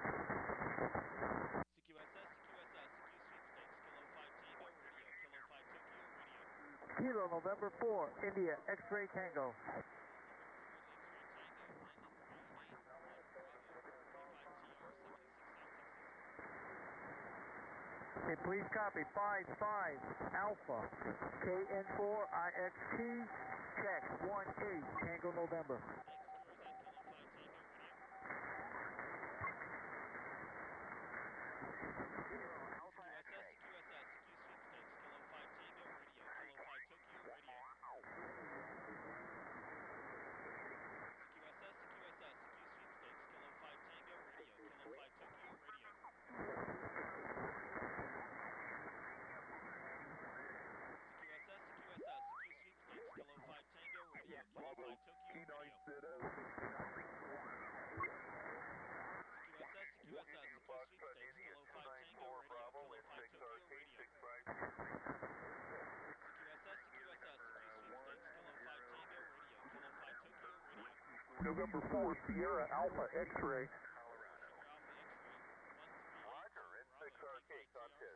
CQSS, CQ Sweepstakes, Kilo 5 Tango Radio, Kilo 5 Tokyo Radio. Kilo November 4, India X-Ray Tango. Okay, please copy 5-5 Alpha KN4 IXT check 18 Tango November. November 4, Sierra Alpha X-Ray. Roger, it's 6RK contest.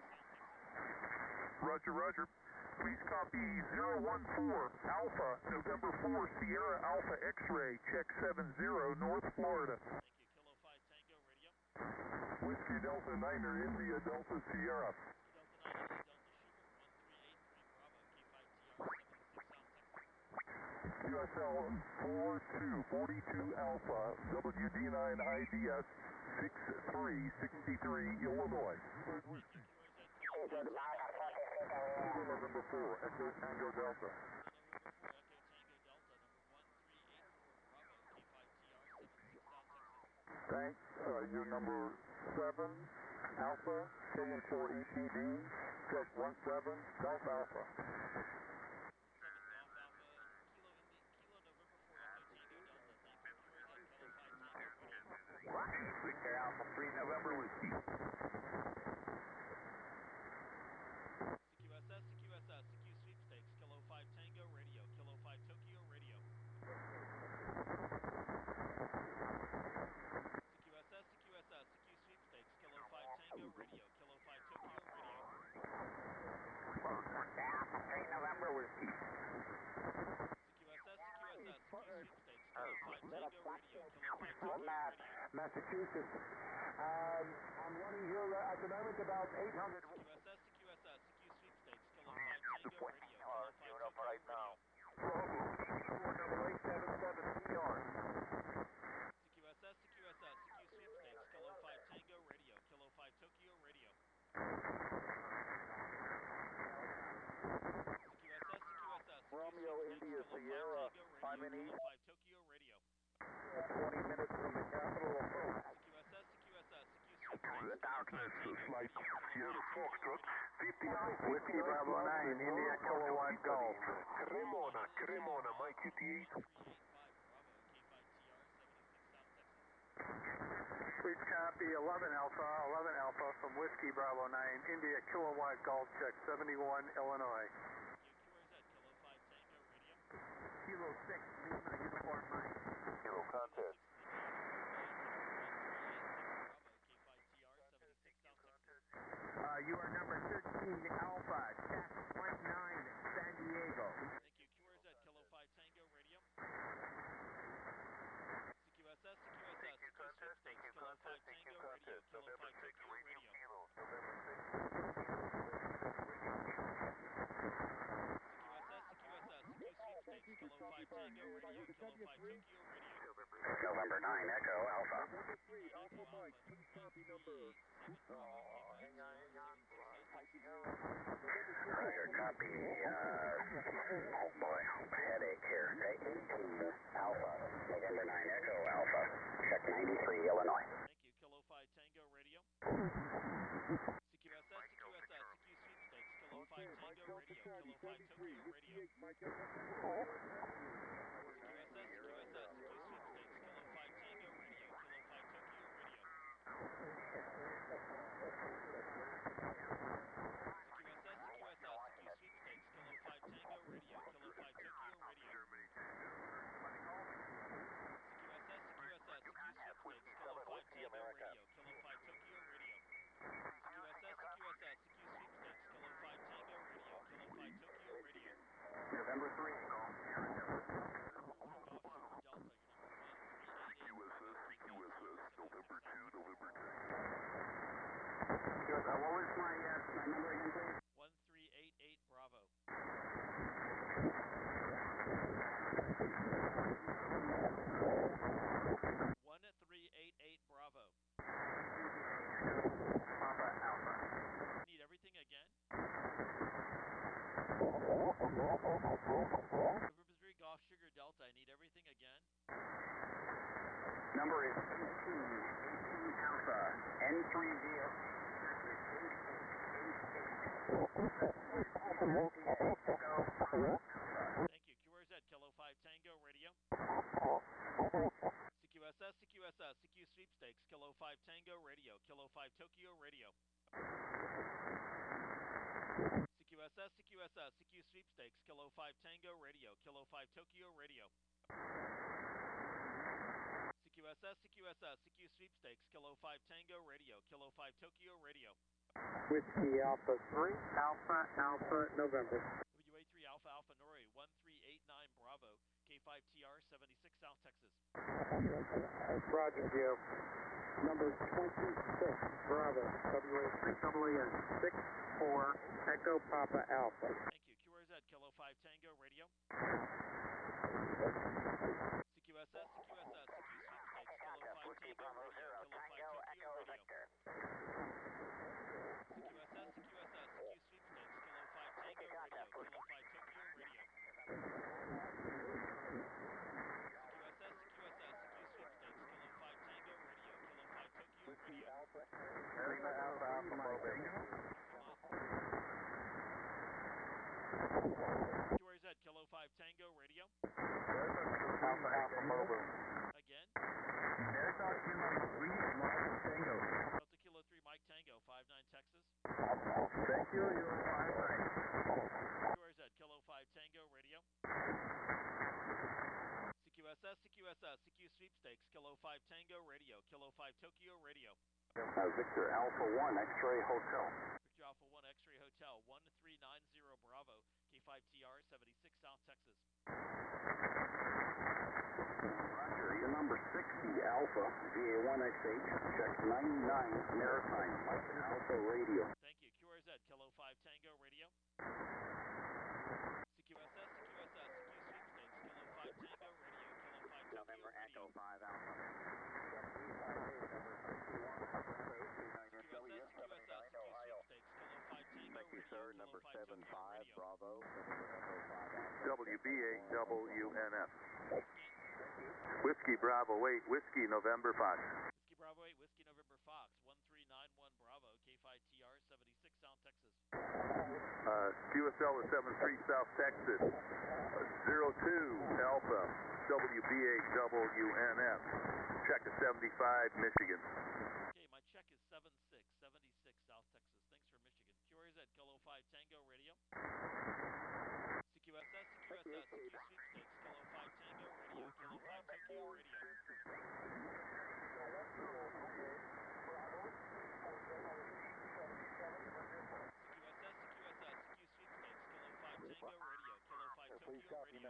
Roger. Please copy 014 Alpha, November 4, Sierra Alpha X-Ray, check 70, North Florida. Thank you. Kilo 5 Tango Radio. Whiskey Delta Niner, India Delta Sierra. QSL 4242 Alpha, WD9IDS 6363, Illinois. November 4, Echo Tango Delta. Thanks. You're number 7, Alpha, K4ETD, check 17, Golf Alpha. Victor Alpha 3 November Whiskey. CQSS, CQSS, CQ sweepstakes, Kilo 5 Tango Radio, Kilo 5 Tokyo Radio. CQSS, CQSS, CQ sweepstakes, Kilo 5 Tango Radio, Kilo 5 Tokyo Radio. Alpha 3 November Whiskey. CQSS, CQSS, CQ sweepstakes, Kilo 5 Tango Radio, Kilo 5 Tokyo Radio. Massachusetts. I'm running here at the moment about 800. CQSS, CQSS, CQ sweepstakes, Kilo 5 Tango Radio, Kilo 5 Tokyo Radio. CQSS, CQSS, CQ sweepstakes, Kilo 5 Tango Radio, Kilo 5 Tokyo Radio. CQSS, CQSS, Romeo India Sierra, I'm in Kilo 5 Tokyo Radio. 20 minutes from the capital approach. CQSS, CQSS, CQ sweepstakes, The darkness looks like Sierra Foxtrot, 50 Whiskey Bravo 9, India Kilowatt Golf. Cremona, Mike 58. 385 Bravo, K5TR, 76 South Texas. Please copy 11 Alpha from Whiskey Bravo 9, India Kilowatt Golf, check 71, Illinois. QRZ, Kilo 5 Tango Radio. Kilo 6, Lima, Uniform Mike. Kilo contact. You are number 13 Alpha, Check Flight 9, San Diego. Thank you. QRZ, Kilo 5 Tango Radio. CQSS, CQSS, CQ sweepstakes, Kilo 5 Tango Radio, Kilo 5 Tokyo Radio. CQSS, CQSS, CQ sweepstakes, Kilo 5 Tango Radio, Kilo 5 Tokyo Radio. November 9 Echo Alpha. Roger, copy. Oh boy, headache here. 18 Alpha, November 9 Echo Alpha, check 93 Illinois. Thank you. Kilo 5 Tango Radio. CQSS, CQSS, CQ sweepstakes, Kilo 5 Tango Radio, Kilo 5 Tokyo Radio. CQSS, CQSS, CQ sweepstakes, Kilo 5 Tango Radio, Kilo 5 Tokyo Radio. CQSS, CQSS, CQ sweepstakes, Kilo 5 Tango Radio, Kilo 5 Tokyo Radio. CQSS, CQSS, CQ sweepstakes, Kilo 5 Tango Radio, Kilo 5 Tokyo Radio. CQSS, CQSS, CQ sweepstakes, Kilo 5 Tango Radio, Kilo 5 Tokyo Radio. November 3 Golf Sierra Delta. Delta, QSS, November 2, November 10. What was my number again, please? 1388 Bravo. 1388 Bravo. Papa Alpha. Need everything again? November 3 Golf Sugar Delta, I need everything again? Number is 18 Alpha, N3DS. Thank you. QRZ, Kilo 5 Tango Radio. CQSS, CQSS, CQ sweepstakes, Kilo 5 Tango Radio, Kilo 5 Tokyo Radio. CQSS, CQSS, CQ sweepstakes, Kilo 5 Tango Radio, Kilo 5 Tokyo Radio. CQSS, CQSS, CQ sweepstakes, Kilo 5 Tango Radio, Kilo 5 Tokyo Radio. Whiskey Alpha 3, Alpha, November. WA3 Alpha Alpha Nori, 1389 Bravo, K5TR, 76 South Texas. Roger, Joe. Number 26, Bravo, WA6AN, 6-4, Echo Papa Alpha. Thank you. QRZ, Kilo 5 Tango, radio. CQSS, CQSS, CQ sweepstakes, Kilo 5 Tango, radio. Kilo 5 Tokyo, radio. CQSS, CQSS, CQ sweepstakes, Kilo 5 Tango, radio. Kilo 5 Tokyo, radio. CQSS, CQSS, CQ sweepstakes, Kilo 5 Tango, radio. Kilo 5 Tokyo, radio. Lima Alpha Alpha Mobile. QRZ, Kilo 5 Tango, radio. Alpha Alpha Mobile. Again. Delta Kilo 3 Mike Tango. Delta Kilo 3 Mike Tango, 59 Texas. Thank you, you're 59. QRZ, Kilo 5 Tango, radio. CQSS, CQSS, CQ sweepstakes, Kilo 5 Tango, radio. Kilo 5 Tokyo, radio. Victor Alpha 1 X-Ray Hotel. Victor Alpha 1 X-Ray Hotel, 1390 Bravo, K5TR, 76 South Texas. Roger, your number 60 Alpha, VA1XH, check 99 Maritime, Mike Alpha Radio. Thank you. QRZ, Kilo 5 Tango, radio. CQSS, CQSS, CQ sweepstakes, Kilo 5 Tango, radio. Kilo 5 Tokyo, November radio. Echo 5 Alpha. CQSS, CQSS, CQ sweepstakes, Kilo 5 Tango, radio. Kilo 5 Tokyo, radio. Bravo, November Echo 5 Alpha. WBA-WNF. Whiskey Bravo 8, Whiskey November Fox. Whiskey Bravo 8, Whiskey November Fox, 1391 Bravo, K5TR, 76 South Texas. QSL is 73 South Texas. 02 Alpha, WBA-WNF. Check is 75 Michigan. Okay, my check is 76 South Texas. Thanks for Michigan. QRZ, Kilo 5 Tango, radio. CQSS, CQSS, CQ sweepstakes, Kilo 5 Tango, radio. Kilo 5 Tokyo, radio. CQSS, CQSS, CQ sweepstakes, Kilo 5 Tango, radio. Kilo 5 Tokyo, radio.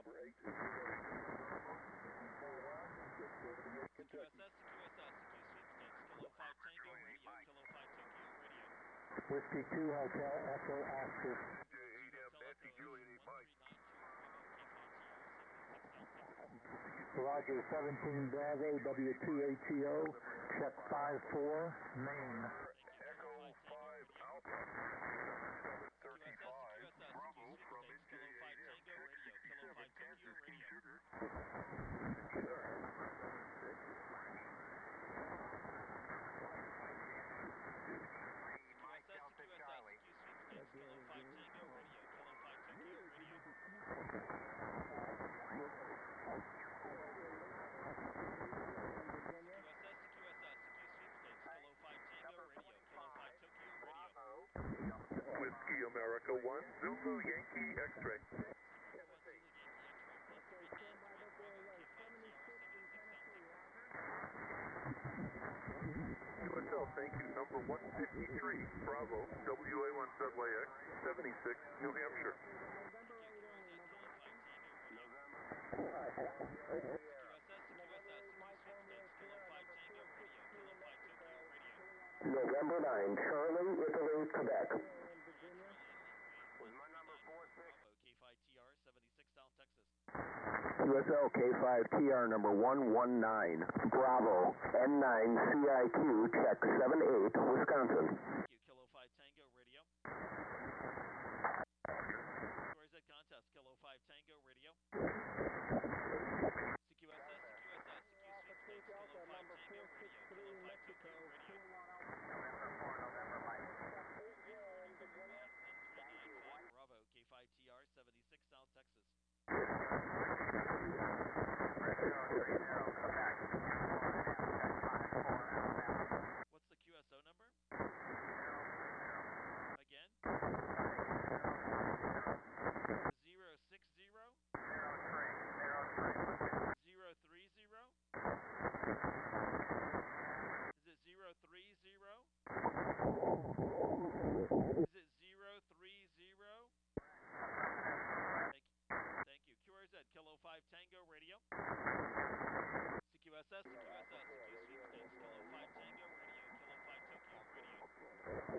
CQSS, CQSS, CQ sweepstakes, Kilo 5 Tango, radio. Kilo 5 Tokyo, radio. Whiskey 2 Hotel Echo Oscar. Roger, 17 Bravo, W2ATO, check 54, Maine. Whiskey America 1, Zulu Yankee X-Ray. QSL, thank you. Number 153, Bravo, WA1 Subway X, 76, New Hampshire. November 9, Charlie, Italy, Quebec. K5TR, 76 South Texas. QSL K5TR number 119, Bravo, N9CIQ, check 78, Wisconsin. Thank you, Kilo 5 Tango, radio. QRZ contest, Kilo 5 Tango, radio. CQSS, CQSS, CQ sweepstakes, Kilo 5 Tango, radio. Kilo 5 Tokyo, radio. Bravo, K5TR, 76 South Texas. What's the QSO number? Again? 060? 03.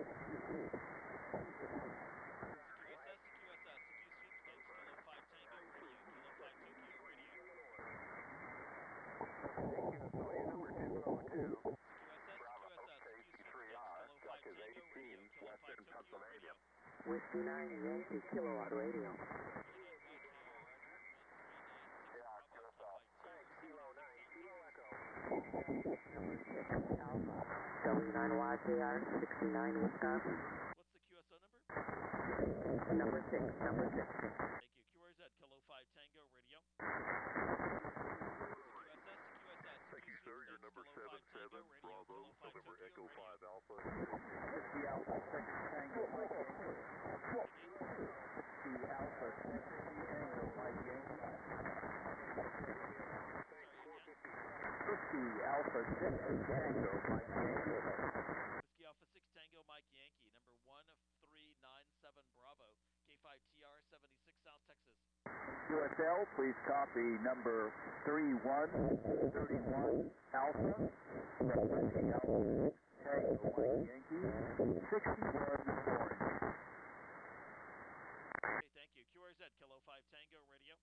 Whiskey 9 Yankee Kilowatt Radio. W9YJR 69 Wisconsin. What's the QSO number? Number 6. Thank you. QRZ, Kilo 5 Tango Radio. Thank you, sir. You're number 77, Bravo, November Echo 5 Alpha. Whiskey Alpha, second Tango, Mike Yankee. Whiskey Alpha, second Tango, Mike Yankee. Whiskey Alpha, 6 Tango, Mike Yankee. Whiskey Alpha 6 Tango Mike Yankee, number 1397 Bravo, K5TR 76 South Texas. QSL, please copy number 3131 Alpha. Whiskey Alpha, Tango, Mike Yankee, 61 Orange. Okay, thank you. QRZ, Kilo 5 Tango Radio.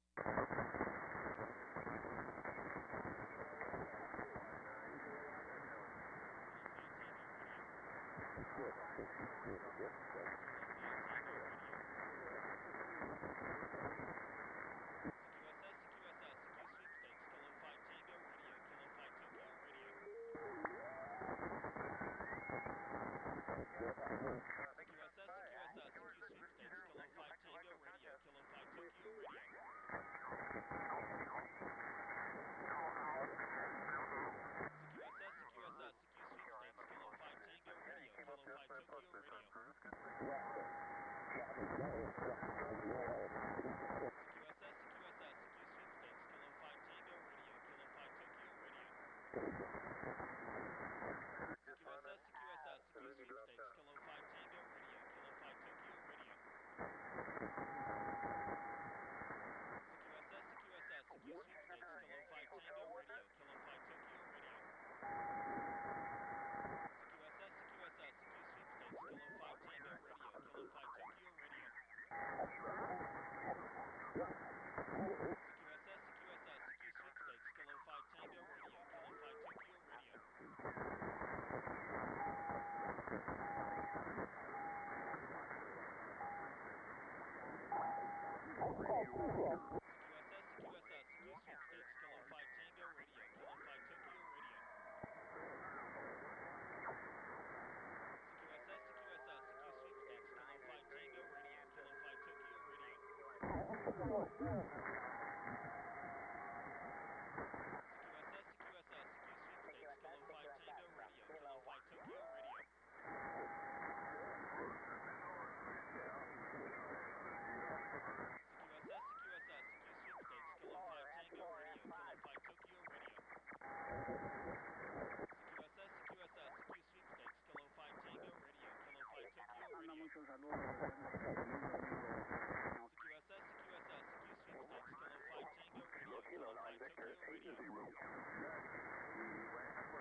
Tango Radio, Kilo 5 Tokyo Radio.